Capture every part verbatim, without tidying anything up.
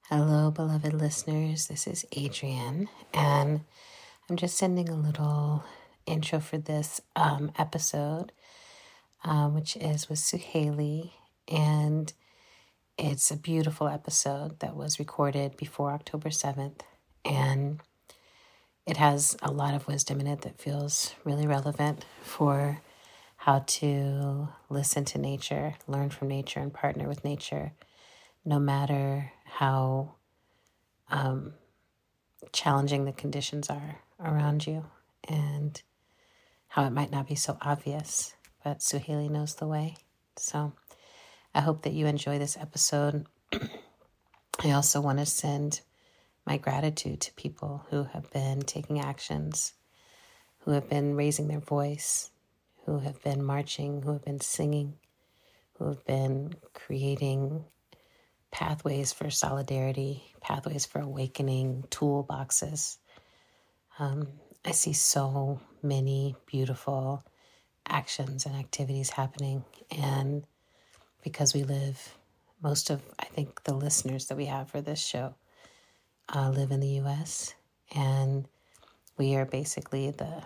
Hello, beloved listeners. This is Adrienne, and I'm just sending a little intro for this um, episode, um, which is with Suhaili, and it's a beautiful episode that was recorded before October seventh, and it has a lot of wisdom in it that feels really relevant for how to listen to nature, learn from nature, and partner with nature, no matter how um, challenging the conditions are around you and how it might not be so obvious, but Suhaili knows the way. So I hope that you enjoy this episode. I also want to send my gratitude to people who have been taking actions, who have been raising their voice, who have been marching, who have been singing, who have been creating pathways for solidarity, pathways for awakening, toolboxes. Um, I see so many beautiful actions and activities happening. And because we live, most of, I think, the listeners that we have for this show uh, live in the U S, and we are basically the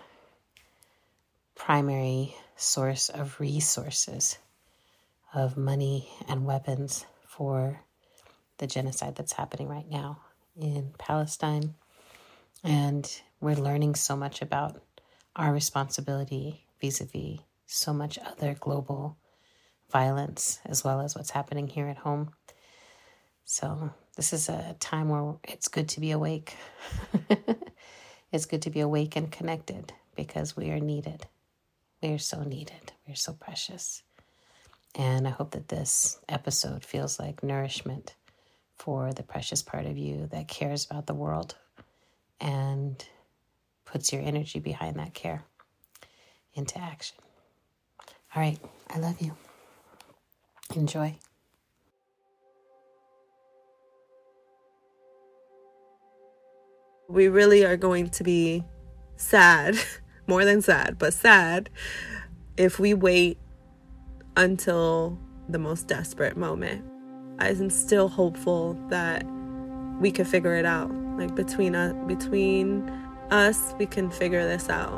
primary source of resources, of money and weapons for the genocide that's happening right now in Palestine. And we're learning so much about our responsibility vis-a-vis so much other global violence, as well as what's happening here at home. So this is a time where it's good to be awake. It's good to be awake and connected because we are needed. We are so needed. We are so precious. And I hope that this episode feels like nourishment for the precious part of you that cares about the world and puts your energy behind that care into action. All right. I love you. Enjoy. We really are going to be sad, more than sad, but sad if we wait until the most desperate moment. I'm still hopeful that we can figure it out. Like between us, between us, we can figure this out.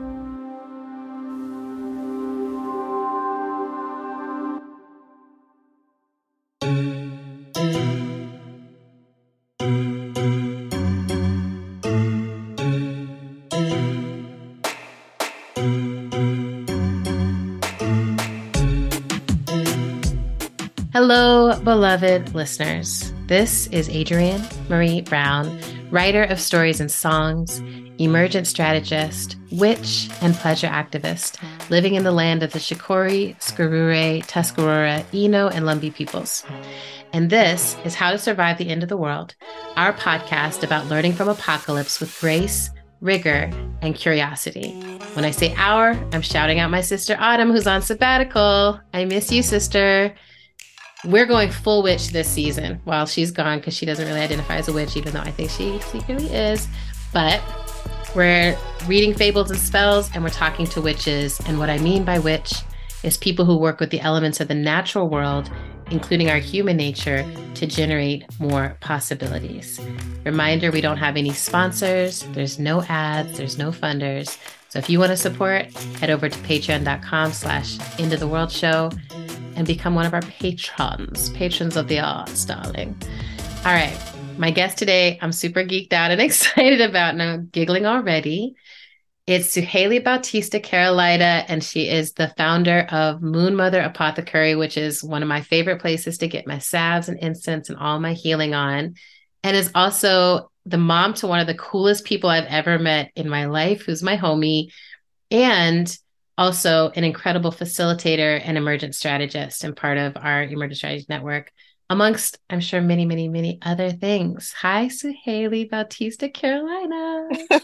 Hello, beloved listeners. This is Adrienne Marie Brown, writer of stories and songs, emergent strategist, witch, and pleasure activist, living in the land of the Shakori, Skurure, Tuscarora, Eno, and Lumbee peoples. And this is How to Survive the End of the World, our podcast about learning from apocalypse with grace, rigor, and curiosity. When I say our, I'm shouting out my sister Autumn, who's on sabbatical. I miss you, sister. We're going full witch this season while she's gone because she doesn't really identify as a witch, even though I think she secretly is. But we're reading fables and spells, and we're talking to witches. And what I mean by witch is people who work with the elements of the natural world, including our human nature, to generate more possibilities. Reminder, we don't have any sponsors. There's no ads. There's no funders. So if you want to support, head over to patreon.com slash End of the World Show and become one of our patrons, patrons of the arts, darling. All right. My guest today, I'm super geeked out and excited about, and I'm giggling already. It's Suhaili Bautista Carolina, and she is the founder of Moon Mother Apothecary, which is one of my favorite places to get my salves and incense and all my healing on, and is also the mom to one of the coolest people I've ever met in my life, who's my homie, and also an incredible facilitator and emergent strategist and part of our Emergent Strategies Network, amongst, I'm sure, many, many, many other things. Hi, Suhaili Bautista Carolina.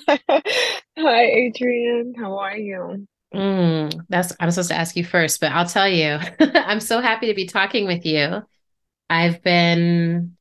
Hi, Adrienne. How are you? Mm, that's I'm supposed to ask you first, but I'll tell you. I'm so happy to be talking with you. I've been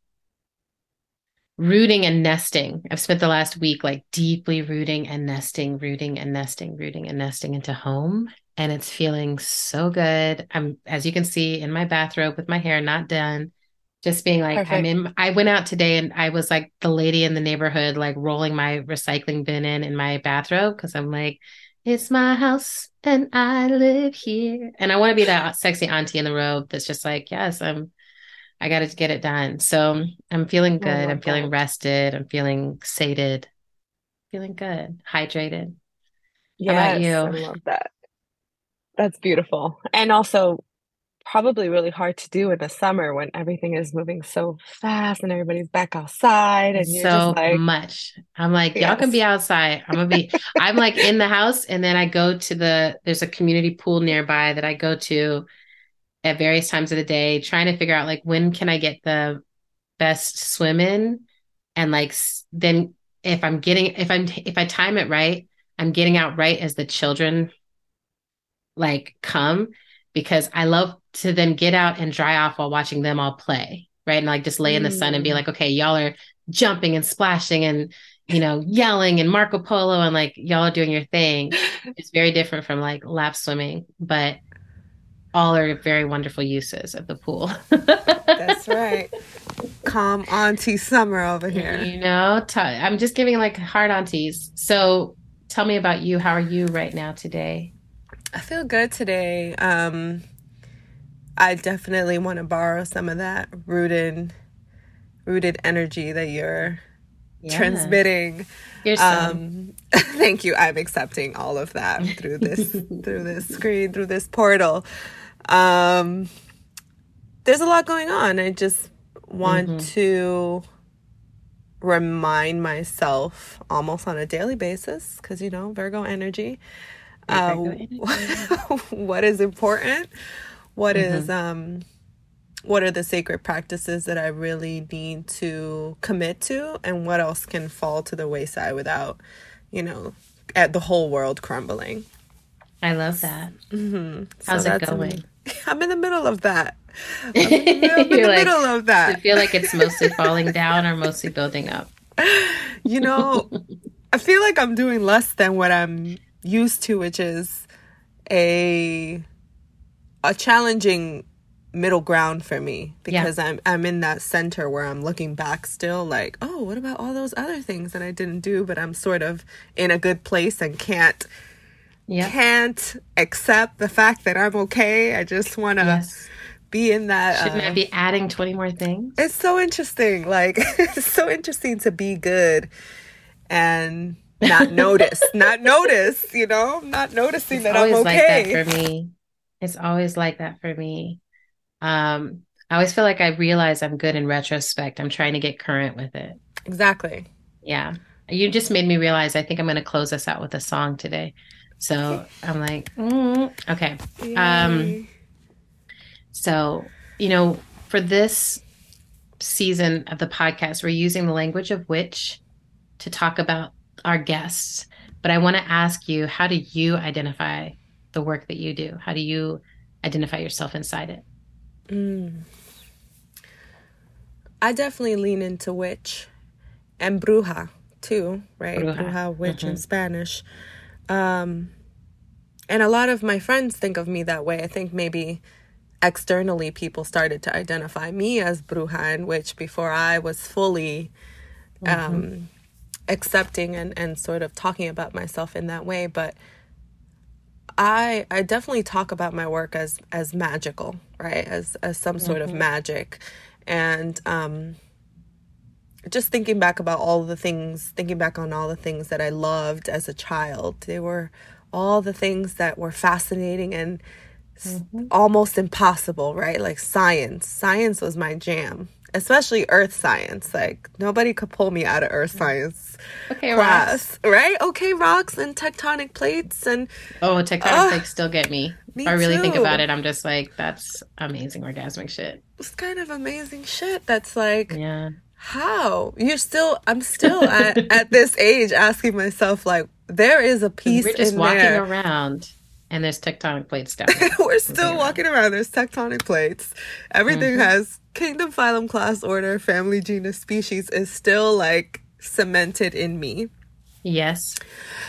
rooting and nesting. I've spent the last week like deeply rooting and nesting, rooting and nesting, rooting and nesting into home. And it's feeling so good. I'm, as you can see, in my bathrobe with my hair not done. Just being like, I'm Perfect. in, I went out today and I was like the lady in the neighborhood, like rolling my recycling bin in in my bathrobe because I'm like, it's my house and I live here. And I want to be that sexy auntie in the robe that's just like, yes, I'm, I got to get it done. So I'm feeling I good. I'm love feeling that. rested. I'm feeling sated, feeling good, hydrated. How about Yes, I you? love that. That's beautiful. And also probably really hard to do in the summer when everything is moving so fast and everybody's back outside and It's you're just so like, much. I'm like, y'all can be yes. outside. I'm gonna be, I'm like in the house, and then I go to the, there's a community pool nearby that I go to at various times of the day, trying to figure out like when can I get the best swim in, and like s- then if I'm getting, if I'm, if I time it right, I'm getting out right as the children like come, because I love to then get out and dry off while watching them all play, right? And like just lay in the sun and be Mm. like, okay, y'all are jumping and splashing and, you know, yelling and Marco Polo and like y'all are doing your thing. It's very different from like lap swimming, but all are very wonderful uses of the pool. That's right. Calm Auntie Summer over here. You know, t- I'm just giving like hard aunties. So tell me about you. How are you right now today? I feel good today. Um, I definitely want to borrow some of that rooted, rooted energy that you're Yeah. transmitting. Here's some. Um, thank you. I'm accepting all of that through this, through this screen, through this portal. Um, there's a lot going on. I just want hmm to remind myself almost on a daily basis, because, you know, Virgo energy, uh, Virgo energy. what is important, what is, hmm um, what are the sacred practices that I really need to commit to, and what else can fall to the wayside without, you know, at the whole world crumbling. I love that. Mm-hmm. So How's it that's, going? in, I'm in the middle of that. I'm in the, mi- I'm in You're the like, middle of does that. it feel like it's mostly falling down or mostly building up? You know, I feel like I'm doing less than what I'm used to, which is a a challenging middle ground for me, Yeah. because I'm I'm in that center where I'm looking back still like, oh, what about all those other things that I didn't do, but I'm sort of in a good place and can't Yeah. can't accept the fact that I'm okay. I just want to Yes. be in that Shouldn't I uh be adding twenty more things? it's so interesting. Like it's so interesting to be good and not notice, not notice, you know, not noticing It's that I'm always like that okay. for me. It's always like that for me. Um, I always feel like I realize I'm good in retrospect. I'm trying to get current with it. Exactly. Yeah. You just made me realize I think I'm going to close us out with a song today. Okay. So I'm like, mm, okay. Um, Yay. so, you know, for this season of the podcast, we're using the language of witch to talk about our guests. But I want to ask you, how do you identify the work that you do? How do you identify yourself inside it? Mm. I definitely lean into witch and bruja too, right? Bruja. Bruja, witch in hmm Spanish. Um, and a lot of my friends think of me that way. I think maybe externally people started to identify me as bruja and witch before I was fully hmm um, accepting and, and sort of talking about myself in that way. But I I definitely talk about my work as as magical, right? As as some sort of hmm magic. And um just thinking back about all the things, thinking back on all the things that I loved as a child. They were all the things that were fascinating and s- hmm almost impossible, right? Like science. Science was my jam, especially earth science. Like nobody could pull me out of earth science Okay, rocks. class, right? Okay, rocks and tectonic plates and Oh, tectonic uh plates still get me. If me I really think about too. it, I'm just like, that's amazing orgasmic shit. It's kind of amazing shit that's like, Yeah. how you're still I'm still at, at this age asking myself, like, there is a Because piece we're just in walking there. around and there's tectonic plates down there We're moving still around. walking around, there's tectonic plates, everything hmm has kingdom, phylum, class, order, family, genus, species is still like cemented in me. Yes.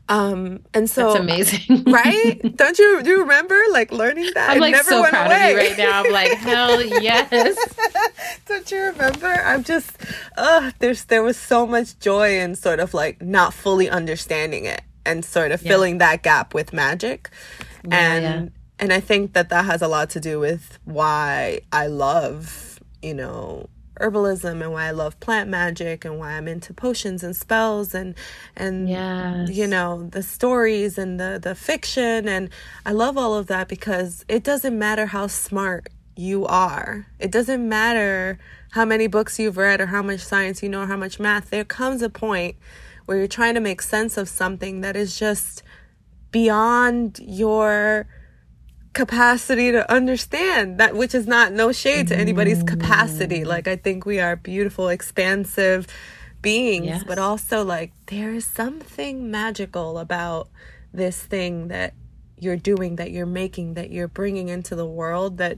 Um, and so, that's amazing. Right? Don't you, do you remember like learning that? I'm it like never so went proud away. of you right now. I'm like, hell yes. Don't you remember? I'm just, uh, there's, there was so much joy in sort of like not fully understanding it and sort of Yeah. filling that gap with magic. Yeah, and, yeah. and I think that that has a lot to do with why I love, you know, herbalism and why I love plant magic and why I'm into potions and spells and and Yes. you know the stories and the the fiction, and I love all of that because it doesn't matter how smart you are. It doesn't matter how many books you've read or how much science you know or how much math. There comes a point where you're trying to make sense of something that is just beyond your capacity to understand, that which is not no shade to anybody's capacity. Like, I think we are beautiful, expansive beings, Yes. but also like there is something magical about this thing that you're doing, that you're making, that you're bringing into the world that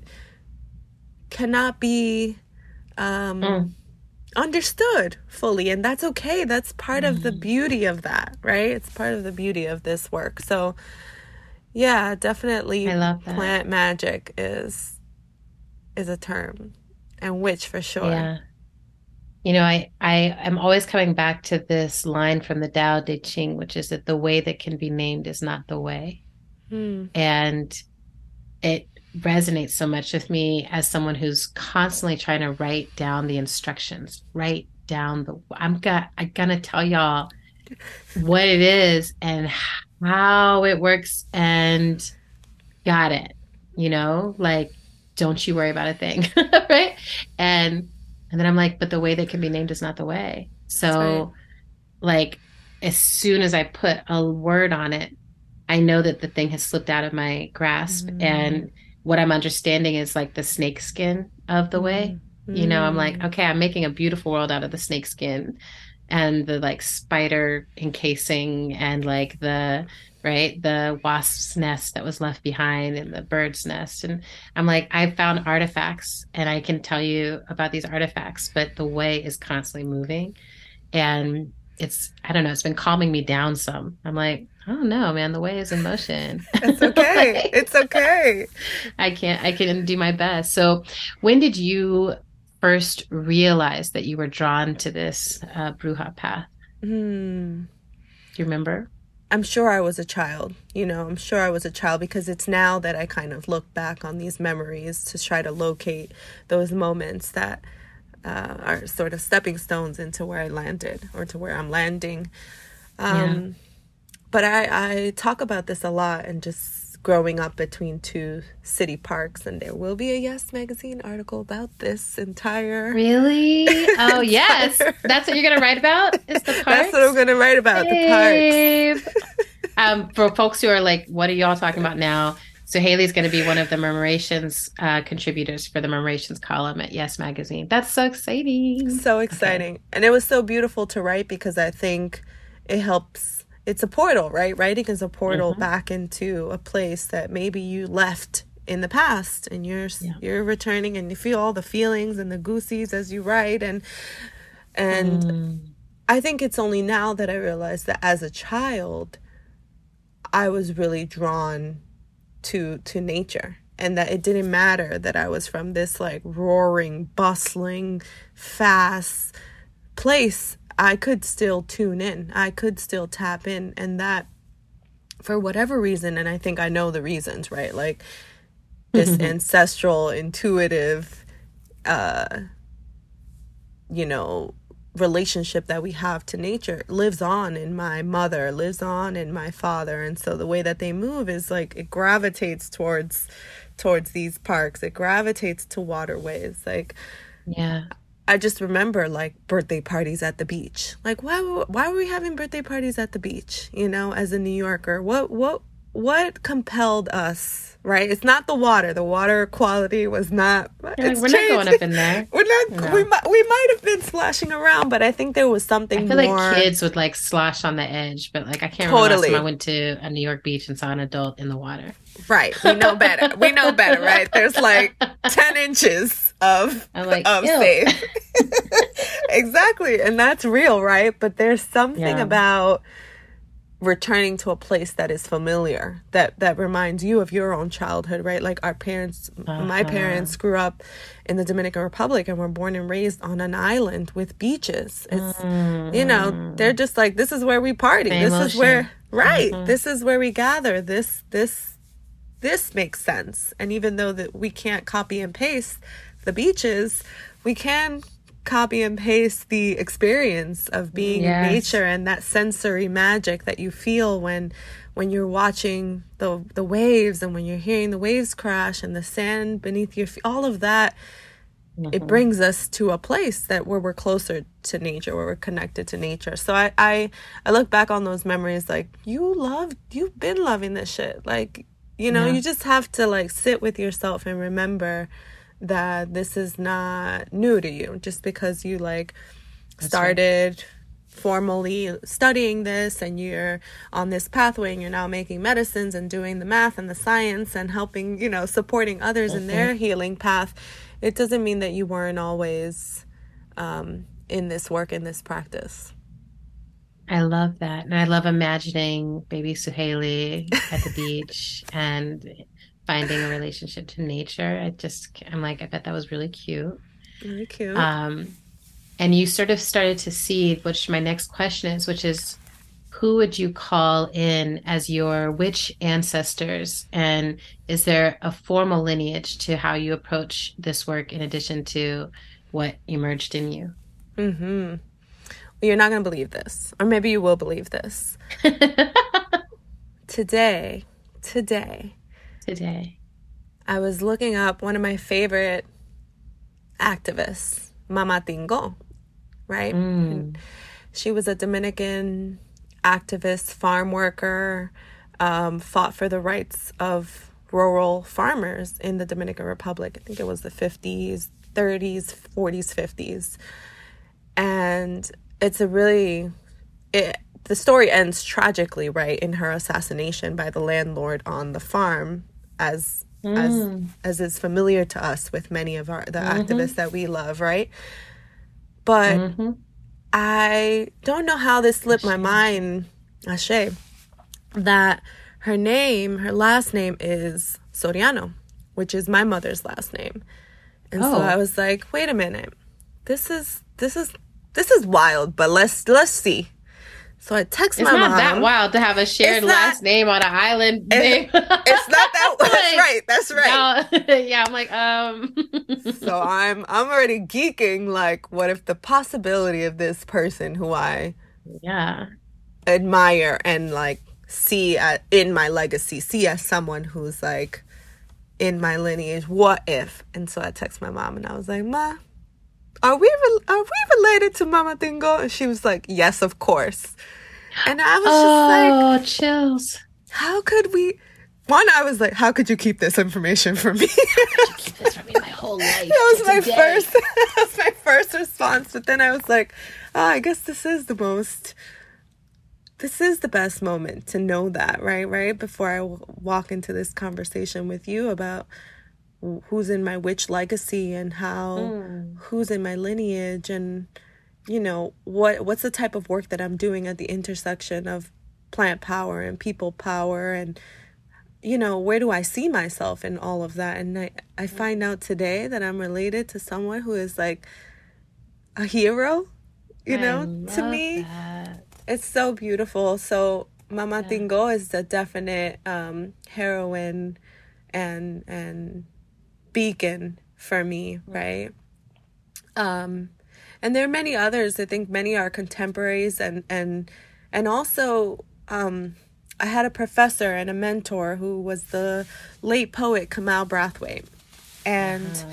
cannot be um Mm. understood fully, and that's okay. That's part of the beauty of that, right? It's part of the beauty of this work. So yeah, definitely I love that. plant magic is is a term, and witch for sure. Yeah. You know, I, I am always coming back to this line from the Tao Te Ching, which is that the way that can be named is not the way. Hmm. And it resonates so much with me as someone who's constantly trying to write down the instructions, write down the, I'm got, I'm gonna tell y'all what it is and how it works, and got it, you know, like, don't you worry about a thing. Right. And, and then I'm like, but the way that can be named is not the way. So right. like, as soon as I put a word on it, I know that the thing has slipped out of my grasp. Mm. And what I'm understanding is like the snake skin of the way. Mm. You know, I'm like, okay, I'm making a beautiful world out of the snake skin and the like spider encasing and like the, right, the wasp's nest that was left behind and the bird's nest. And I'm like, I've found artifacts and I can tell you about these artifacts, but the way is constantly moving. And it's, I don't know, it's been calming me down some. I'm like, I don't know, man, the way is in motion. It's okay. Like, It's okay. I can't, I can do my best. So when did you first realize that you were drawn to this uh, Bruja path? Hmm. Do you remember? I'm sure I was a child, you know, I'm sure I was a child because it's now that I kind of look back on these memories to try to locate those moments that uh, are sort of stepping stones into where I landed or to where I'm landing. Um, Yeah. But I, I talk about this a lot, and just growing up between two city parks, and there will be a Yes Magazine article about this entire... Really? Oh, yes. That's what you're going to write about? Is the parks? That's what I'm going to write about, Babe. the parks. um, for folks who are like, what are y'all talking about now? So Haley's going to be one of the Murmurations uh, contributors for the Murmurations column at Yes Magazine. That's so exciting. So exciting. Okay. And it was so beautiful to write because I think it helps. It's a portal, right? Writing is a portal mm-hmm. back into a place that maybe you left in the past, and you're yeah. you're returning, and you feel all the feelings and the goosies as you write, and and mm. I think it's only now that I realized that as a child, I was really drawn to to nature, and that it didn't matter that I was from this like roaring, bustling, fast place. I could still tune in. I could still tap in. And that, for whatever reason, and I think I know the reasons, right? Like this mm-hmm. ancestral, intuitive, uh, you know, relationship that we have to nature lives on in my mother, lives on in my father. And so the way that they move is like it gravitates towards towards these parks. It gravitates to waterways. Like, yeah. I just remember like birthday parties at the beach. Like, why why were we having birthday parties at the beach? You know, as a New Yorker, what what what compelled us? Right? It's not the water. The water quality was not. It's like, we're changed. Not going up in there. We're not. No. We might we might have been splashing around, but I think there was something. I feel more... like kids would like slosh on the edge, but like I can't totally. remember last time I went to a New York beach and saw an adult in the water. Right. We know better. We know better, right? There's like ten inches of, like, of safe. Exactly. And that's real, right? But there's something yeah. about returning to a place that is familiar, that that reminds you of your own childhood, right? Like our parents, uh-huh. my parents grew up in the Dominican Republic and were born and raised on an island with beaches. It's, mm. you know, they're just like, this is where we party. Same this ocean. Is where, right. Mm-hmm. This is where we gather. This, this, this makes sense. And even though that we can't copy and paste the beaches, we can copy and paste the experience of being yes. in nature and that sensory magic that you feel when when you're watching the the waves and when you're hearing the waves crash and the sand beneath your feet. All of that, mm-hmm. it brings us to a place that where we're closer to nature, where we're connected to nature. So I I, I look back on those memories like, you love you've been loving this shit. Like, you know, yeah. you just have to like sit with yourself and remember that this is not new to you just because you like That's started right. formally studying this and you're on this pathway and you're now making medicines and doing the math and the science and helping, you know, supporting others mm-hmm. in their healing path. It doesn't mean that you weren't always um, in this work, in this practice. I love that. And I love imagining baby Suhaili at the beach and finding a relationship to nature. I just, I'm like, I bet that was really cute. Really cute. Um, and you sort of started to see, which my next question is, which is, who would you call in as your witch ancestors? And is there a formal lineage to how you approach this work in addition to what emerged in you? Mm-hmm. Well, you're not going to believe this, or maybe you will believe this. today, today, Today, I was looking up one of my favorite activists, Mama Tingo, right? Mm. She was a Dominican activist, farm worker, um, fought for the rights of rural farmers in the Dominican Republic. I think it was the fifties, thirties, forties, fifties. And it's a really... It, the story ends tragically, right, in her assassination by the landlord on the farm, as mm. as as is familiar to us with many of our the mm-hmm. activists that we love, right? But mm-hmm. I don't know how this slipped my mind, Ashe, that her name, her last name is Soriano, which is my mother's last name. And oh. so I was like, wait a minute, this is this is this is wild, but let's let's see. So I text it's my mom. It's not that wild to have a shared not, last name on an island name. It's not that. That's like, right. That's right. No, yeah, I'm like, um. So I'm I'm already geeking. Like, what if the possibility of this person who I yeah admire and like see at, in my legacy, see as someone who's like in my lineage? What if? And so I text my mom and I was like, Ma, Are we re- are we related to Mama Tingo? And she was like, yes, of course. And I was oh, just like, oh, chills. How could we? One, I was like, how could you keep this information from me? How could you keep this from me my whole life? That was my today? first. That was my first response. But then I was like, oh, I guess this is the most. This is the best moment to know that, right? Right before I w- walk into this conversation with you about who's in my witch legacy and how mm. who's in my lineage and, you know, what what's the type of work that I'm doing at the intersection of plant power and people power and, you know, where do I see myself in all of that? And I, I find out today that I'm related to someone who is like a hero, you know, to me. That. It's so beautiful. So Mama yeah. Tingo is a definite um, heroine and and beacon for me, right? Um, and there are many others. I think many are contemporaries, and and and also um, I had a professor and a mentor who was the late poet Kamau Brathwaite, and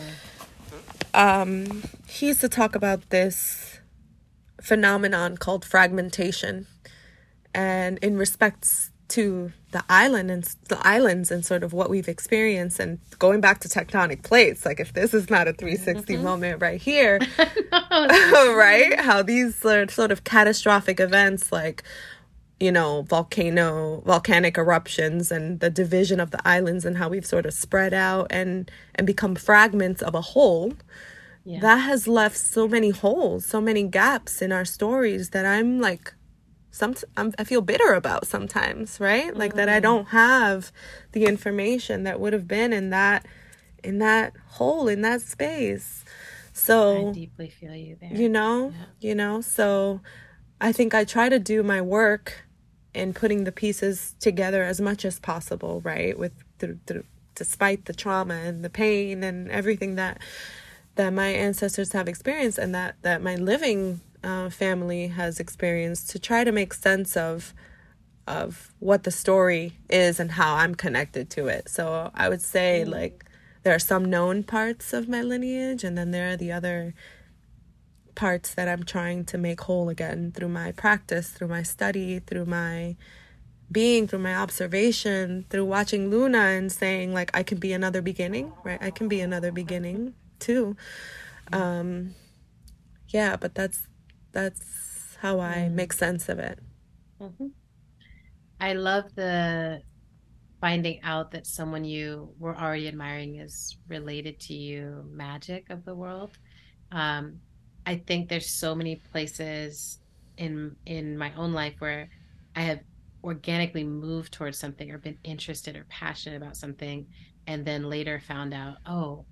um, he used to talk about this phenomenon called fragmentation, and in respects to the island and the islands and sort of what we've experienced, and going back to tectonic plates, like if this is not a three sixty mm-hmm. moment right here, no, right? How these sort of catastrophic events like, you know, volcano, volcanic eruptions and the division of the islands and how we've sort of spread out and, and become fragments of a whole, yeah. that has left so many holes, so many gaps in our stories that I'm like some I'm, I feel bitter about sometimes, right? Mm-hmm. Like that I don't have the information that would have been in that in that hole, in that space. So I deeply feel you there. You know, yeah. you know, so I think I try to do my work in putting the pieces together as much as possible, right? With through, through, despite the trauma and the pain and everything that that my ancestors have experienced and that, that my living uh, family has experienced, to try to make sense of of what the story is and how I'm connected to it. So I would say, mm. like, there are some known parts of my lineage, and then there are the other parts that I'm trying to make whole again through my practice, through my study, through my being, through my observation, through watching Luna and saying, like, I can be another beginning, right? I can be another beginning too. Um, yeah, but that's that's how I mm. make sense of it. Mm-hmm. I love the finding out that someone you were already admiring is related to you, magic of the world. Um, I think there's so many places in in my own life where I have organically moved towards something or been interested or passionate about something, and then later found out, oh,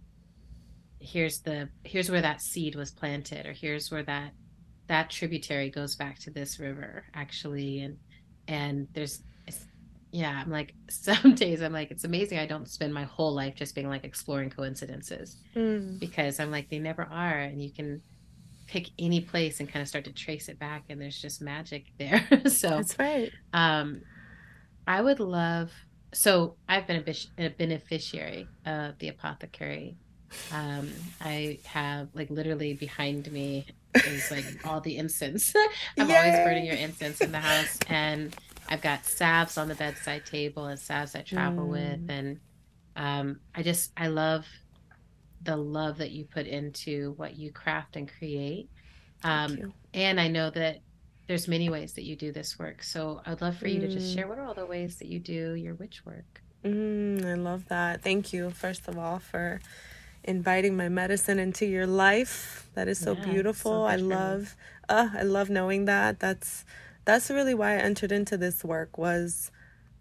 here's the here's where that seed was planted, or here's where that that tributary goes back to this river actually, and and there's yeah, I'm like, some days I'm like, it's amazing I don't spend my whole life just being like exploring coincidences, mm. because I'm like, they never are, and you can pick any place and kind of start to trace it back, and there's just magic there. So that's right. Um, I would love. So I've been a, a beneficiary of the apothecary. Um, I have, like, literally behind me is like all the incense. I'm Yay! Always burning your incense in the house, and I've got salves on the bedside table and salves I travel mm. with. And um, I just, I love the love that you put into what you craft and create. Um, and I know that there's many ways that you do this work. So I'd love for you mm. to just share, what are all the ways that you do your witch work? Mm, I love that. Thank you, first of all, for inviting my medicine into your life. That is so yeah, beautiful. So I love, uh, I love knowing that. That's, That's really why I entered into this work, was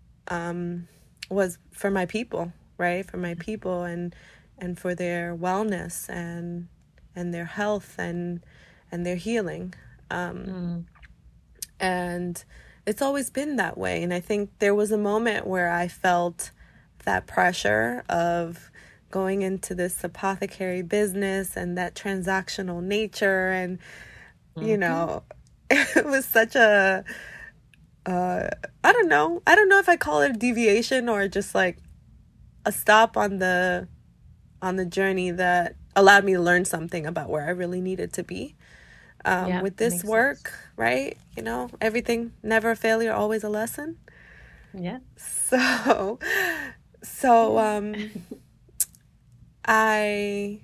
um, was for my people, right? For my people and and for their wellness and and their health and and their healing. Um, mm. And it's always been that way. And I think there was a moment where I felt that pressure of going into this apothecary business and that transactional nature, and mm-hmm. you know, it was such a, uh, I don't know. I don't know if I call it a deviation or just like a stop on the, on the journey that allowed me to learn something about where I really needed to be. Um, yeah, with this work, sense. Right? You know, everything, never a failure, always a lesson. Yeah. So, so, um, I,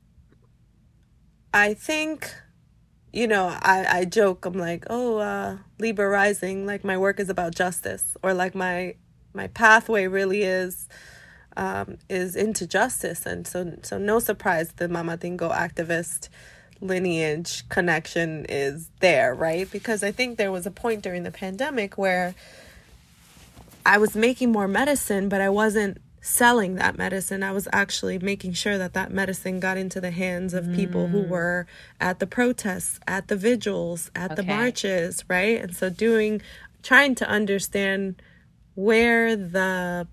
I think, you know, I, I joke, I'm like, oh, uh, Libra rising, like my work is about justice, or like my, my pathway really is, um, is into justice. And so, so no surprise, the Mama Dingo activist lineage connection is there, right? Because I think there was a point during the pandemic where I was making more medicine, but I wasn't selling that medicine. I was actually making sure that that medicine got into the hands of mm. people who were at the protests, at the vigils, at okay. the marches, right? And so doing, trying to understand where the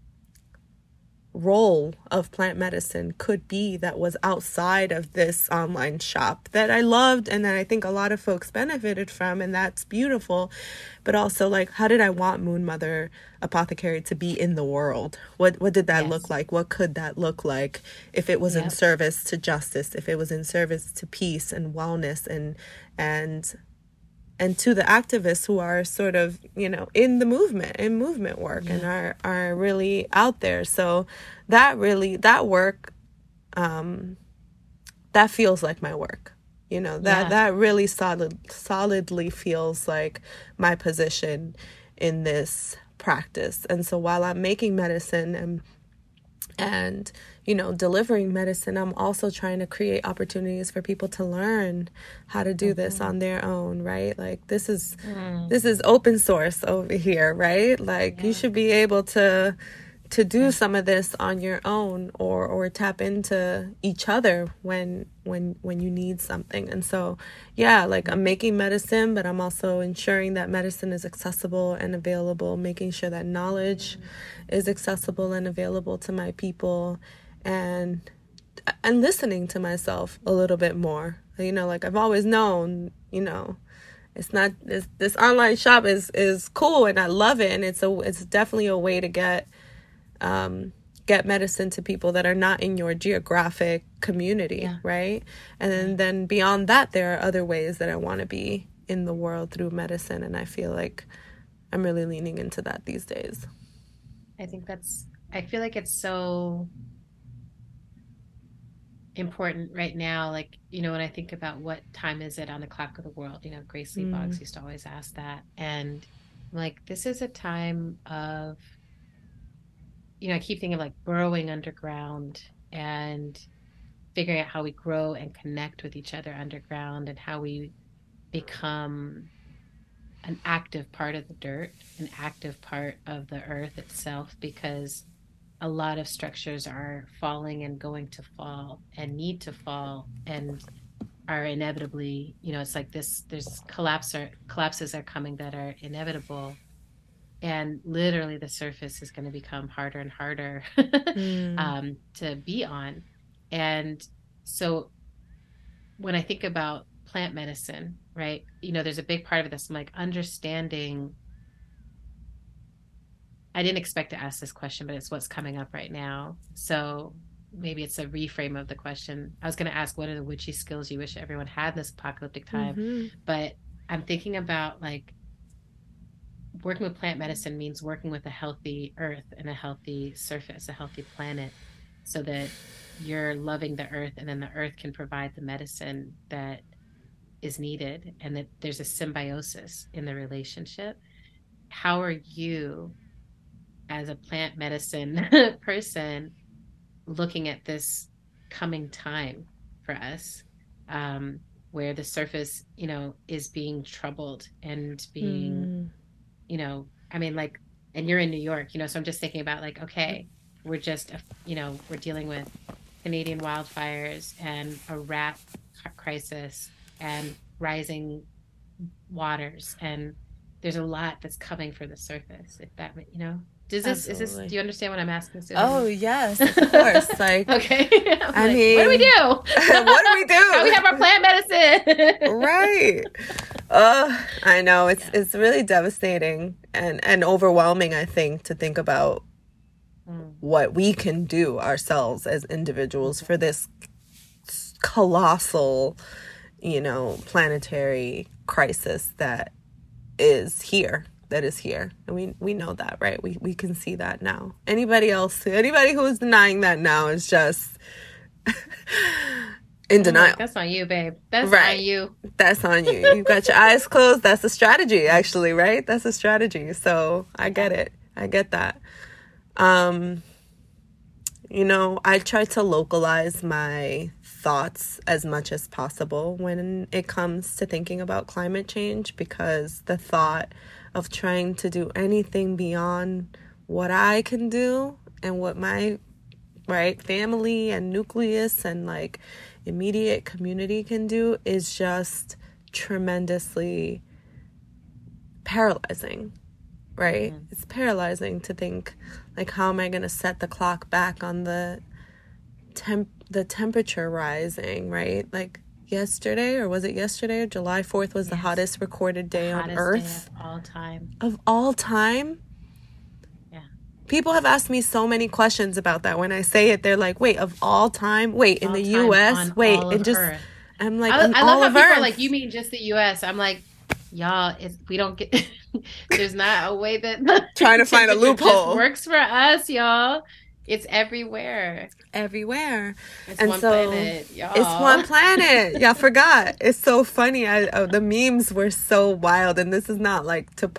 role of plant medicine could be that was outside of this online shop that I loved and that I think a lot of folks benefited from, and that's beautiful. But also, like, how did I want Moon Mother Apothecary to be in the world? What what did that yes. look like? What could that look like if it was yep. in service to justice, if it was in service to peace and wellness and and and to the activists who are sort of, you know, in the movement, in movement work yeah. and are, are really out there. So that really, that work, um, that feels like my work, you know, that, yeah. that really solid, solidly feels like my position in this practice. And so while I'm making medicine and, and, you know, delivering medicine, I'm also trying to create opportunities for people to learn how to do mm-hmm. this on their own, right? Like this is mm. this is open source over here, right? Like yeah. you should be able to to do some of this on your own, or or tap into each other when when when you need something. And so yeah, like I'm making medicine, but I'm also ensuring that medicine is accessible and available, making sure that knowledge mm-hmm. is accessible and available to my people, and and listening to myself a little bit more. You know, like I've always known, you know, it's not this this online shop is is cool and I love it, and it's a it's definitely a way to get um get medicine to people that are not in your geographic community, yeah. right? And then, then beyond that, there are other ways that I want to be in the world through medicine, and I feel like I'm really leaning into that these days. I think that's, I feel like it's so important right now. Like, you know, when I think about what time is it on the clock of the world, you know, Grace Lee mm. Boggs used to always ask that. And like, this is a time of, you know, I keep thinking of like burrowing underground and figuring out how we grow and connect with each other underground, and how we become an active part of the dirt, an active part of the earth itself, because a lot of structures are falling and going to fall and need to fall and are inevitably, you know, it's like this, there's collapse or collapses are coming that are inevitable. And literally the surface is going to become harder and harder mm. um, to be on. And so when I think about plant medicine, right, you know, there's a big part of this. I'm like understanding. I didn't expect to ask this question, but it's what's coming up right now. So maybe it's a reframe of the question. I was going to ask, what are the witchy skills you wish everyone had in this apocalyptic time? Mm-hmm. But I'm thinking about like, working with plant medicine means working with a healthy earth and a healthy surface, a healthy planet, so that you're loving the earth, and then the earth can provide the medicine that is needed, and that there's a symbiosis in the relationship. How are you, as a plant medicine person, looking at this coming time for us, um, where the surface, you know, is being troubled and being... Mm. You know, I mean, like, and you're in New York, you know, so I'm just thinking about like, okay, we're just, you know, we're dealing with Canadian wildfires and a rat crisis and rising waters. And there's a lot that's coming for the surface, if that, you know, does this, Absolutely. is this, do you understand what I'm asking? Susan? Oh, yes, of course. Like, okay. I like, mean, what do we do? what do we do? How do we have our plant medicine? Right. Uh, I know it's, yeah. it's really devastating and, and overwhelming, I think, to think about mm. what we can do ourselves as individuals for this colossal, you know, planetary crisis that is here. That is here. And we we know that, right? We we can see that now. Anybody else, anybody who is denying that now is just in denial. Like, that's on you, babe. That's right. on you. That's on you. You've got your eyes closed. That's a strategy, actually, right? That's a strategy. So I get it. I get that. Um, you know, I try to localize my thoughts as much as possible when it comes to thinking about climate change, because the thought of trying to do anything beyond what I can do and what my right family and nucleus and like immediate community can do is just tremendously paralyzing, right? Mm-hmm. It's paralyzing to think like, how am I going to set the clock back on the temp the temperature rising, right? Like yesterday, or was it yesterday? July fourth was yes. the hottest recorded day the on hottest Earth. Day of all time. Of all time? Yeah. People have asked me so many questions about that. When I say it, they're like, wait, of all time? Wait, all in the U S? Wait, and just, Earth. I'm like, I, on I all love how of people Earth. are like, you mean just the U S? I'm like, y'all, it's, we don't get, there's not a way that trying to find a loophole works for us, y'all. It's everywhere. Everywhere. It's and one so planet, y'all. It's one planet. Y'all forgot. It's so funny. I, oh, the memes were so wild. And this is not like to poke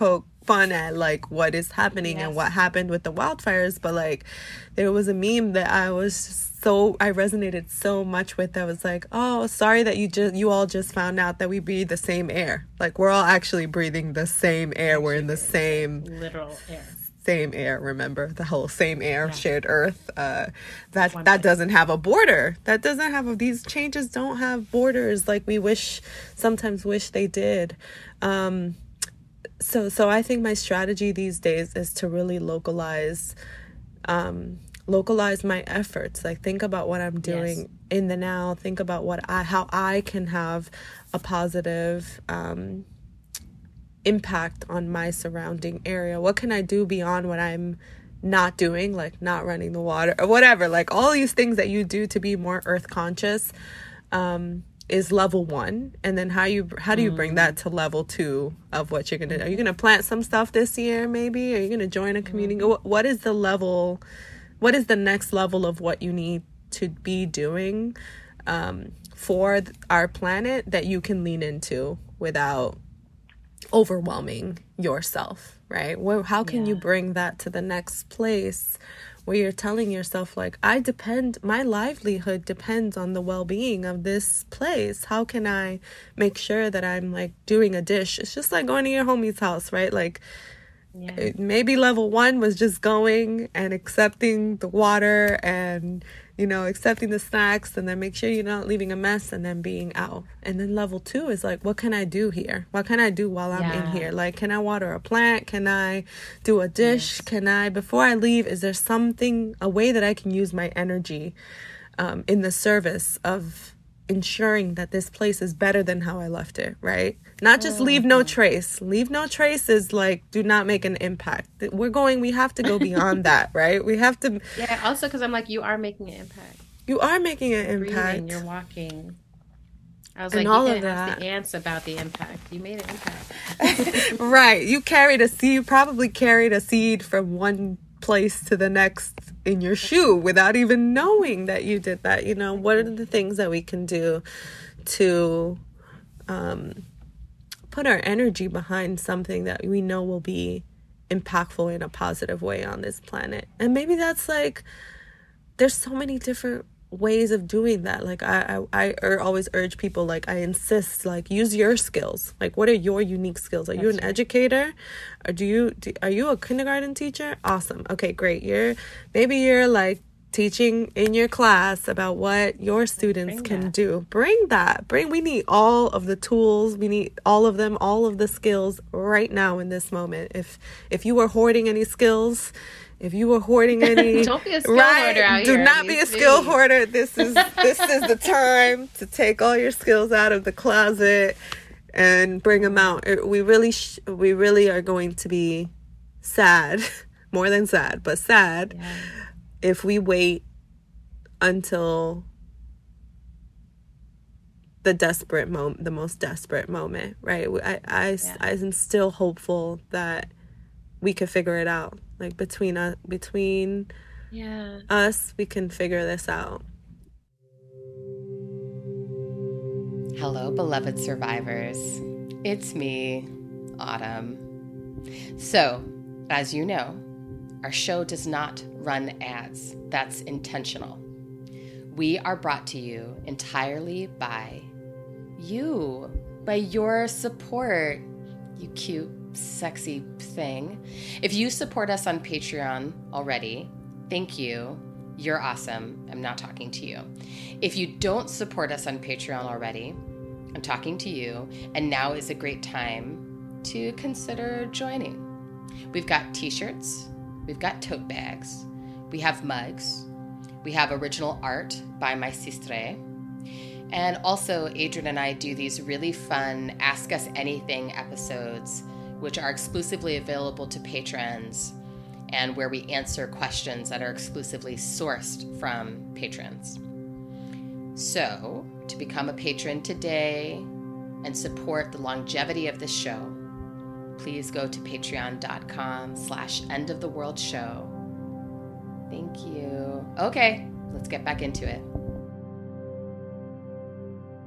fun at like what is happening yes. and what happened with the wildfires. But like there was a meme that I was so I resonated so much with that was like, oh, sorry that you just you all just found out that we breathe the same air. Like we're all actually breathing the same air. We're in the same literal air. Same air, remember the whole same air, yeah. shared earth. Uh, that One that thing. doesn't have a border. That doesn't have a, these changes don't have borders like we wish sometimes wish they did. Um, so so I think my strategy these days is to really localize, um, localize my efforts. Like think about what I'm doing yes. in the now. Think about what I how I can have a positive. Um, impact on my surrounding area. What can I do beyond what I'm not doing, like not running the water or whatever, like all these things that you do to be more earth conscious um is level one. And then how you how do you bring that to level two of what you're gonna do? Are you gonna plant some stuff this year maybe? Are you gonna join a community? Mm-hmm. What is the level what is the next level of what you need to be doing um for our planet that you can lean into without overwhelming yourself, right? Well, how can yeah. you bring that to the next place where you're telling yourself like, I depend, my livelihood depends on the well-being of this place. How can I make sure that I'm like doing a dish? It's just like going to your homie's house, right? Like yeah. it, maybe level one was just going and accepting the water and, you know, accepting the snacks, and then make sure you're not leaving a mess, and then being out. And then level two is like, what can I do here? What can I do while I'm yeah. in here? Like, can I water a plant? Can I do a dish? Yes. Can I, before I leave, is there something, a way that I can use my energy um, in the service of ensuring that this place is better than how I left it, right? Not just oh, leave no okay. trace. Leave no trace is like, do not make an impact. We're going, we have to go beyond that, right? We have to. Yeah, also because I'm like, you are making an impact. You are making an you're impact. Breathing, you're walking. I was and like, all you of can't that. ask the ants about the impact. You made an impact. Right. You carried a seed, you probably carried a seed from one place to the next in your shoe without even knowing that you did that. You know, what are the things that we can do to um, put our energy behind something that we know will be impactful in a positive way on this planet? And maybe that's like, there's so many different ways of doing that. Like I, I, I ur- always urge people, like I insist, like use your skills. Like what are your unique skills? Are That's you an right. educator? Or do you, do, are you a kindergarten teacher? Awesome. Okay, great. You're, maybe you're like teaching in your class about what your students Bring can that. do. Bring that. Bring, we need all of the tools. We need all of them, all of the skills right now in this moment. If, if you were hoarding any skills, if you were hoarding any, don't be a skill right? hoarder out Do here. not be a skill hoarder. This is this is the time to take all your skills out of the closet and bring them out. We really, sh- we really are going to be sad, more than sad, but sad, yeah. if we wait until the desperate moment, the most desperate moment, right? I, I, yeah. I am still hopeful that we could figure it out. Like between us, between yeah. us, we can figure this out. Hello, beloved survivors. It's me, Autumn. So, as you know, our show does not run ads. That's intentional. We are brought to you entirely by you, by your support, you cute, sexy thing. If you support us on Patreon already, thank you. You're awesome. I'm not talking to you. If you don't support us on Patreon already, I'm talking to you, and now is a great time to consider joining. We've got t-shirts, we've got tote bags, we have mugs, we have original art by my sistre, and also Adrian and I do these really fun Ask Us Anything episodes, which are exclusively available to patrons and where we answer questions that are exclusively sourced from patrons. So, to become a patron today and support the longevity of this show, please go to patreon.com slash end of the world show. Thank you. Okay, let's get back into it. I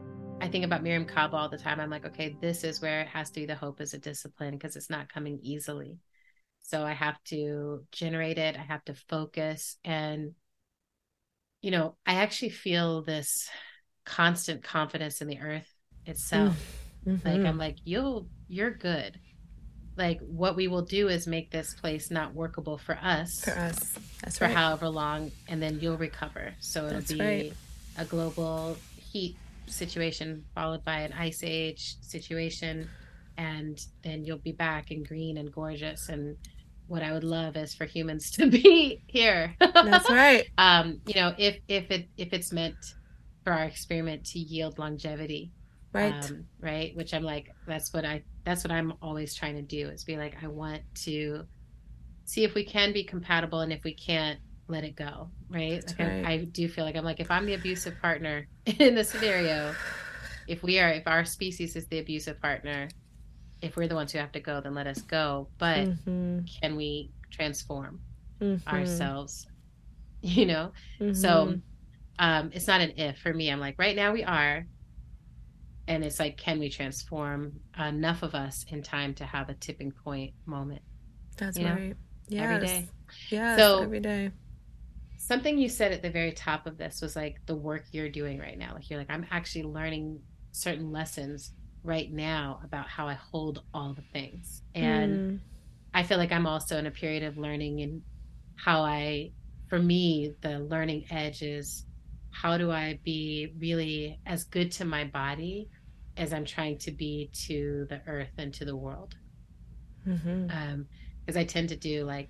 I think about Miriam Kaba all the time. I'm like, okay, this is where it has to be the hope as a discipline because it's not coming easily. So I have to generate it. I have to focus. And, you know, I actually feel this constant confidence in the earth itself. Mm-hmm. Like, I'm like, you'll, you're good. Like, what we will do is make this place not workable for us. For us. That's for right. however long, and then you'll recover. So it'll That's be right. a global heat situation followed by an ice age situation, and then you'll be back and green and gorgeous. And what I would love is for humans to be here. That's right. um, you know, if if it if it's meant for our experiment to yield longevity. Right. Um, right. Which I'm like, that's what I, that's what I'm always trying to do is be like, I want to see if we can be compatible. And if we can't, let it go. Right. Like right. I, I do feel like I'm like, if I'm the abusive partner in the scenario, if we are, if our species is the abusive partner, if we're the ones who have to go, then let us go. But mm-hmm. can we transform mm-hmm. ourselves? You know? Mm-hmm. So um, it's not an if for me. I'm like, right now we are. And it's like, can we transform enough of us in time to have a tipping point moment? That's you right. Yes. Every day. Yes, so, every day. Something you said at the very top of this was like the work you're doing right now. Like you're like, I'm actually learning certain lessons right now about how I hold all the things. And mm. I feel like I'm also in a period of learning in how I, for me, the learning edge is how do I be really as good to my body as I'm trying to be to the earth and to the world. Mm-hmm. Um, because I tend to do like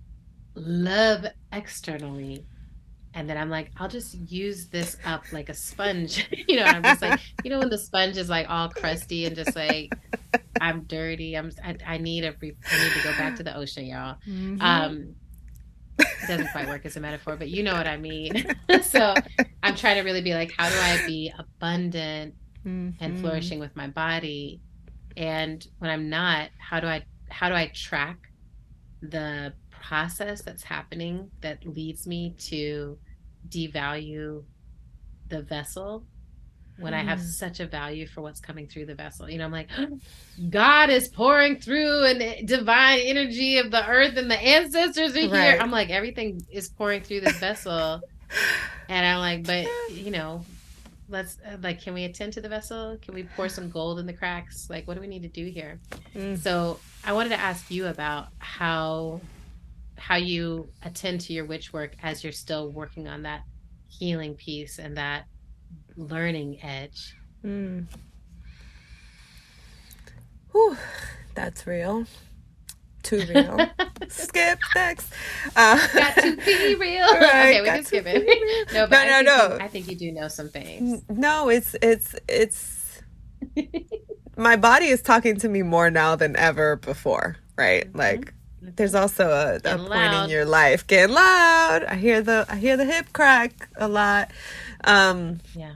love externally. And then I'm like, I'll just use this up like a sponge. you know, I'm just like, you know, when the sponge is like all crusty and just like, I'm dirty. I'm, I, I need a, re- I need to go back to the ocean, y'all. Mm-hmm. Um, it doesn't quite work as a metaphor, but you know what I mean. So I'm trying to really be like, how do I be abundant mm-hmm. and flourishing with my body? And when I'm not, how do I, how do I track the process that's happening that leads me to devalue the vessel when mm. I have such a value for what's coming through the vessel? You know, I'm like, oh, God is pouring through and divine energy of the earth and the ancestors are right. here. I'm like, everything is pouring through this vessel. And I'm like, but you know, let's like, can we attend to the vessel? Can we pour some gold in the cracks? Like, what do we need to do here? Mm. So I wanted to ask you about how how you attend to your witch work as you're still working on that healing piece and that learning edge. Mm. Whew, that's real. Too real. Skip next. Uh, got to be real. Right, okay, we can skip it. no, but no, I no, no. You, I think you do know some things. No, it's it's it's. My body is talking to me more now than ever before. Right, mm-hmm. like. There's also a, a point loud. in your life getting loud. I hear the I hear the hip crack a lot. Um, yeah.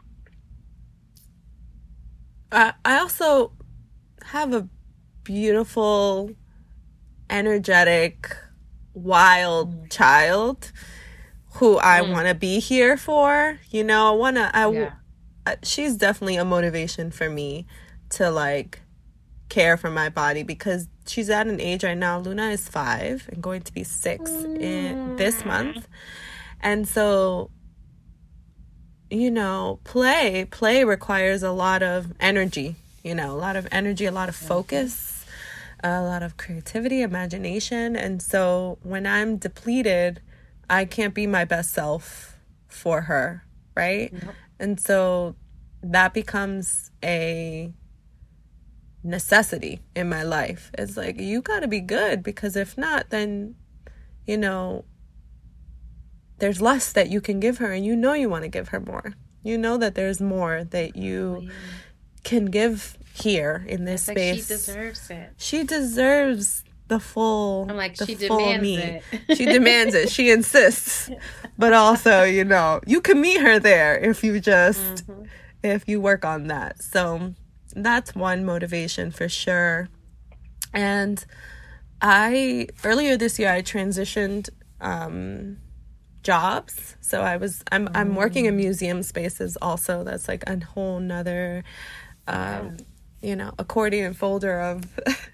I I also have a beautiful, energetic, wild mm. child who I mm. want to be here for. You know, I want to. I yeah. I, she's definitely a motivation for me to like care for my body because she's at an age right now. Luna is five and going to be six in this month. And so, you know, play, play requires a lot of energy, you know, a lot of energy, a lot of focus, a lot of creativity, imagination. And so when I'm depleted, I can't be my best self for her. Right. Yep. And so that becomes a necessity in my life. It's like, you got to be good, because if not, then, you know, there's less that you can give her, and you know you want to give her more. You know that there's more that you oh, yeah. can give here in this it's space. Like she deserves it. She deserves the full. I'm like, the she full demands me. it. She demands it. She insists. But also, you know, you can meet her there if you just mm-hmm. if you work on that. So that's one motivation for sure. And I, earlier this year, I transitioned um, jobs. So I was I'm I'm working in museum spaces also. That's like a whole nother um you know, accordion folder of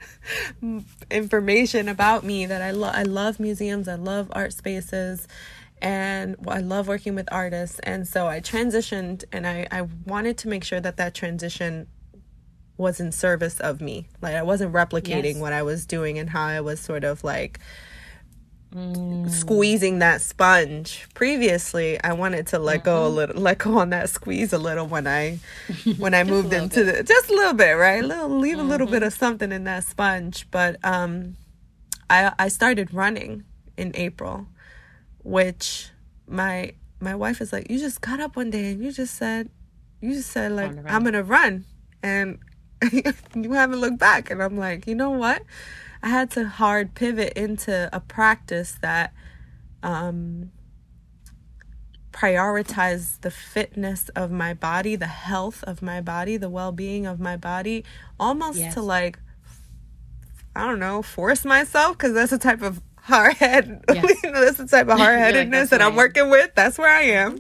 information about me that I love. I love museums. I love art spaces, and I love working with artists. And so I transitioned, and I, I wanted to make sure that that transition was in service of me. Like I wasn't replicating yes. what I was doing and how I was sort of like Mm. squeezing that sponge. Previously, I wanted to let mm-hmm. go a little, let go on that squeeze a little when I, when I moved into bit. the, just a little bit, right? A little, leave mm-hmm. a little bit of something in that sponge. But um, I I started running in April, which my my wife is like, you just got up one day and you just said, you just said like, I'm gonna run, and you haven't looked back. And I'm like, you know what? I had to hard pivot into a practice that um, prioritized the fitness of my body, the health of my body, the well-being of my body, almost yes. to like, I don't know, force myself, because that's a type of hard head. Yes. you know, that's the type of hard-headedness like, that I'm working with. That's where I am.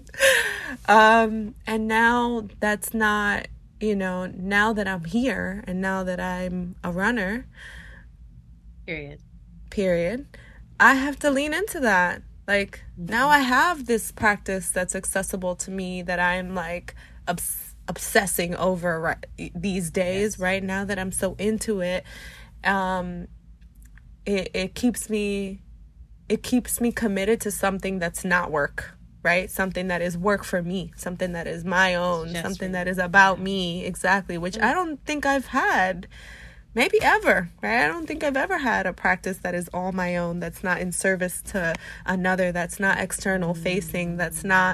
Um, and now that's not, you know, now that I'm here and now that I'm a runner, Period. Period. I have to lean into that. Like, mm-hmm. now I have this practice that's accessible to me that I'm like obs- obsessing over right, these days, yes. right now that I'm so into it. Um, it it keeps me it keeps me committed to something that's not work, right? Something that is work for me, something that is my own, something that is about me, exactly, which mm-hmm. I don't think I've had. Maybe ever, right? I don't think I've ever had a practice that is all my own, that's not in service to another, that's not external facing, that's not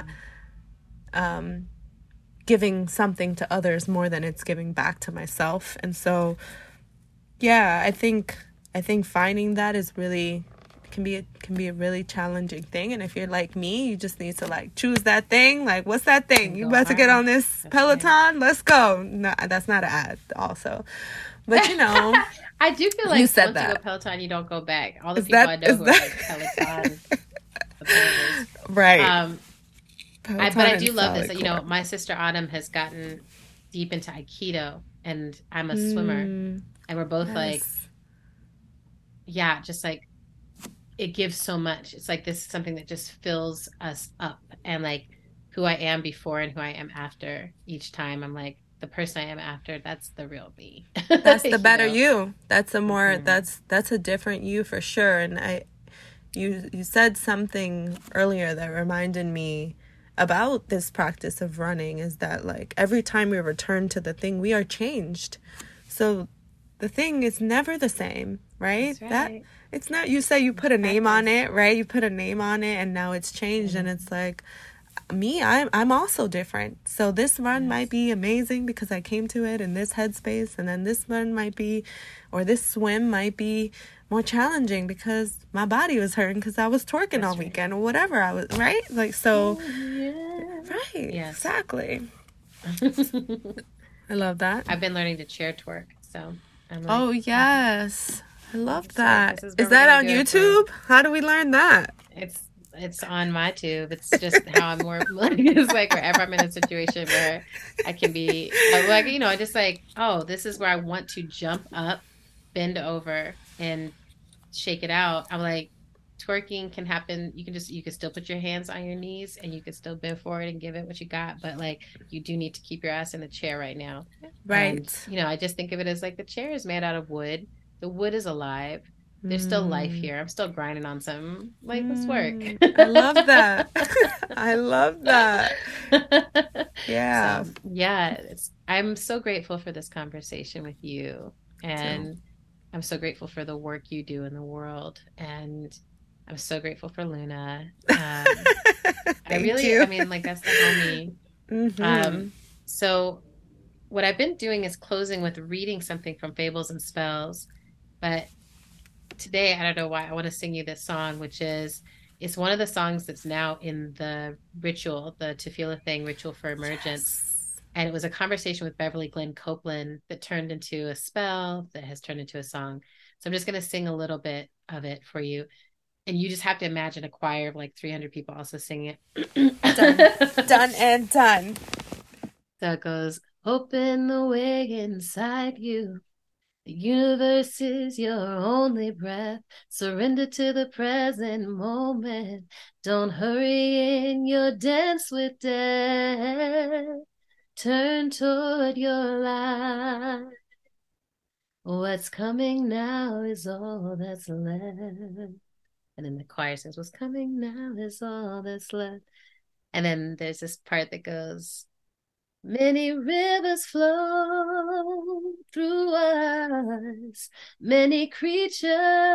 um, giving something to others more than it's giving back to myself. And so, yeah, I think I think finding that is really can be a, can be a really challenging thing. And if you're like me, you just need to like choose that thing. Like, what's that thing? You about to get on this Peloton? Let's go. No, that's not an ad. Also. But, you know, I do feel like you said once that. you go Peloton, you don't go back. All the is people that, I know who that... are like Peloton. right. Um, Peloton I, but I do love this. That, you know, my sister Autumn has gotten deep into Aikido, and I'm a mm, swimmer. And we're both yes. like, yeah, just like, it gives so much. It's like this is something that just fills us up. And like who I am before and who I am after each time, I'm like, the person I am after, that's the real me. That's the better you, know? you. That's a more mm-hmm. that's that's a different you for sure. And I you you said something earlier that reminded me about this practice of running, is that like every time we return to the thing, we are changed. So the thing is never the same, right? That's right. That it's not, you say you put a name on it, right? You put a name on it and now it's changed, mm-hmm. and it's like, me, I'm I'm also different. So this run yes. might be amazing because I came to it in this headspace, and then this run might be, or this swim might be more challenging because my body was hurting because I was twerking That's all right. weekend or whatever I was, right? Like, so, oh, yeah. right, yes. exactly. I love that. I've been learning to chair twerk, so. I'm like, oh, yes. I love so that. Is, is that on YouTube? How do we learn that? It's It's on my tube. It's just how I'm more like, it's like wherever I'm in a situation where I can be like, you know, just like, oh, this is where I want to jump up, bend over and shake it out. I'm like, twerking can happen. You can just, you can still put your hands on your knees and you can still bend forward and give it what you got. But like, you do need to keep your ass in the chair right now. Right. And, you know, I just think of it as like the chair is made out of wood. The wood is alive. There's still life here. I'm still grinding on some. Like, let's work. I love that. I love that. Yeah. So, yeah. It's, I'm so grateful for this conversation with you. And so. I'm so grateful for the work you do in the world. And I'm so grateful for Luna. Um, I really, you. I mean, like, that's the homie. Mm-hmm. Um, so what I've been doing is closing with reading something from Fables and Spells. But today, I don't know why, I want to sing you this song, which is, it's one of the songs that's now in the ritual, the Tefillah thing, Ritual for Emergence. Yes. And it was a conversation with Beverly Glenn Copeland that turned into a spell that has turned into a song. So I'm just going to sing a little bit of it for you. And you just have to imagine a choir of like three hundred people also singing it. Done. Done and done. So it goes, open the way inside you. The universe is your only breath. Surrender to the present moment. Don't hurry in your dance with death. Turn toward your light. What's coming now is all that's left. And then the choir says, what's coming now is all that's left. And then there's this part that goes, many rivers flow through us, many creatures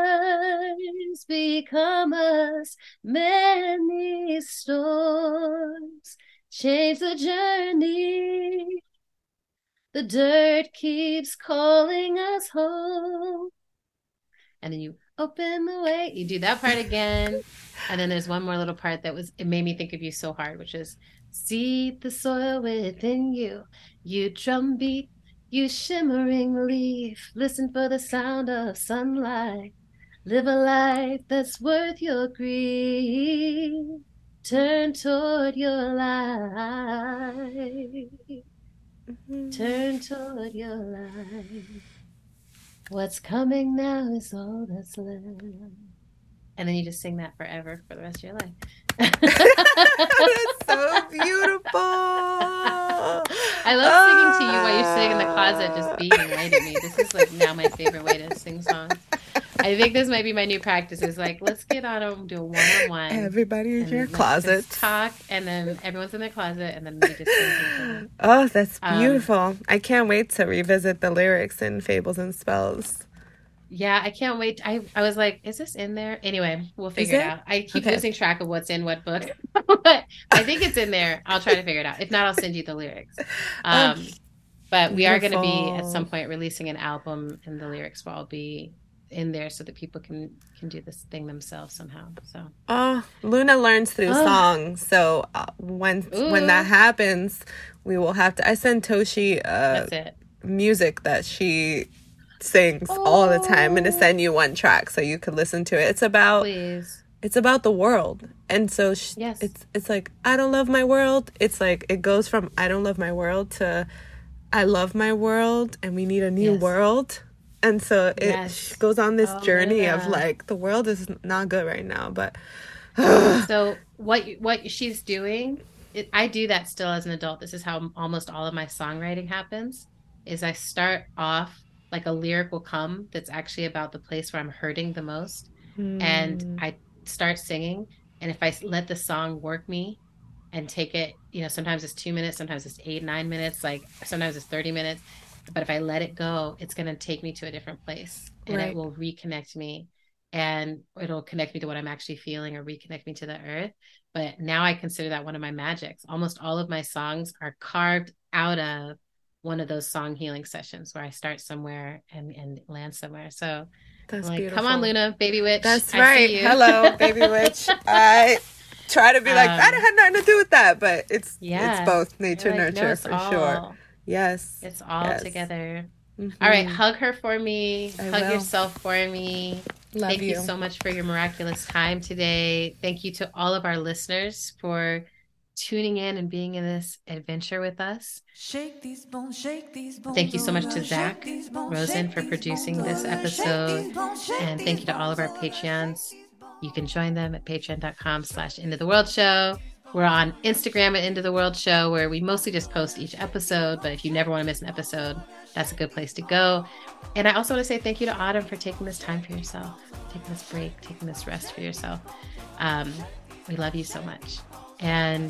become us, many storms change the journey. The dirt keeps calling us home. And then you open the way. You do that part again. And then there's one more little part that was, it made me think of you so hard, which is, seed the soil within you, you drumbeat, you shimmering leaf, listen for the sound of sunlight, live a life that's worth your grief, turn toward your light, mm-hmm. Turn toward your light, what's coming now is all that's left. And then you just sing that forever for the rest of your life. That's so beautiful. I love singing to you while you're sitting in the closet just beaming right at me. This is like now my favorite way to sing songs. I think this might be my new practice. Is like, let's get on and do a one-on-one. Everybody in your closet. Talk, and then everyone's in their closet, and then we just sing. Oh, that's beautiful. Um, I can't wait to revisit the lyrics in Fables and Spells. Yeah, I can't wait. I, I was like, is this in there? Anyway, we'll figure it? it out. I keep okay. losing track of what's in what book. But I think it's in there. I'll try to figure it out. If not, I'll send you the lyrics. Um, oh, but we beautiful. are going to be, at some point, releasing an album, and the lyrics will all be in there so that people can, can do this thing themselves somehow. So, oh, Luna learns through oh. songs. So uh, when, when that happens, we will have to... I send Toshi uh, That's it. music that she... sings oh. all the time. I'm gonna send you one track so you can listen to it. It's about Please. It's about the world, and so she, yes. it's it's like I don't love my world. It's like it goes from I don't love my world to I love my world, and we need a new yes. world. And so it yes. goes on this oh, journey yeah. of like the world is not good right now, but so what what she's doing, it, I do that still as an adult. This is how almost all of my songwriting happens. Is I start off. Like a lyric will come that's actually about the place where I'm hurting the most. Mm. And I start singing. And if I let the song work me and take it, you know, sometimes it's two minutes, sometimes it's eight, nine minutes, like sometimes it's thirty minutes. But if I let it go, it's going to take me to a different place. And right. it will reconnect me. And it'll connect me to what I'm actually feeling or reconnect me to the earth. But now I consider that one of my magics. Almost all of my songs are carved out of one of those song healing sessions where I start somewhere and, and land somewhere. So that's like, beautiful. Come on, Luna, baby witch. That's I right. Hello, baby witch. I try to be um, like, that had nothing to do with that, but it's yeah. it's both nature like, nurture no, for all, sure. Yes. It's all yes. together. Mm-hmm. All right. Hug her for me. I hug will. yourself for me. Love Thank you. you so much for your miraculous time today. Thank you to all of our listeners for tuning in and being in this adventure with us. Shake these bones, shake these bones. Thank you so much to Zach Rosen for producing this episode. And thank you to all of our Patreons. You can join them at patreon.com slash Into the World Show. We're on Instagram at Into the World Show, where we mostly just post each episode. But if you never want to miss an episode, that's a good place to go. And I also want to say thank you to Autumn for taking this time for yourself, taking this break, taking this rest for yourself. Um, we love you so much. And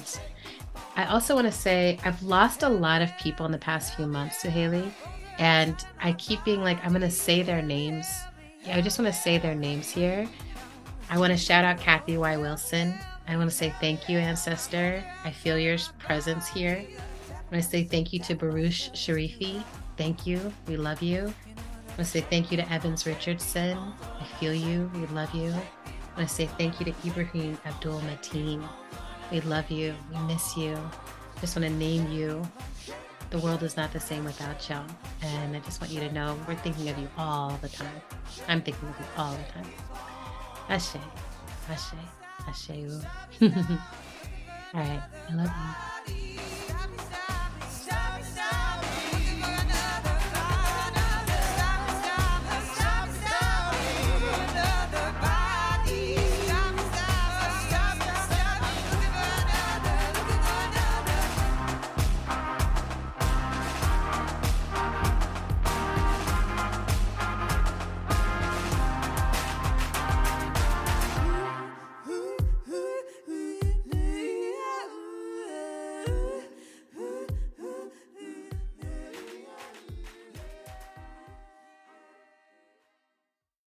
I also want to say I've lost a lot of people in the past few months to Haley, and I keep being like, I'm going to say their names. I just want to say their names here. I want to shout out Kathy Y. Wilson. I want to say thank you, Ancestor. I feel your presence here. I want to say thank you to Baruch Sharifi. Thank you. We love you. I want to say thank you to Evans Richardson. I feel you. We love you. I want to say thank you to Ibrahim Abdul Mateen. We love you. We miss you. Just want to name you. The world is not the same without y'all. And I just want you to know we're thinking of you all the time. I'm thinking of you all the time. Ashe. Ashe. Ashe. All right. I love you.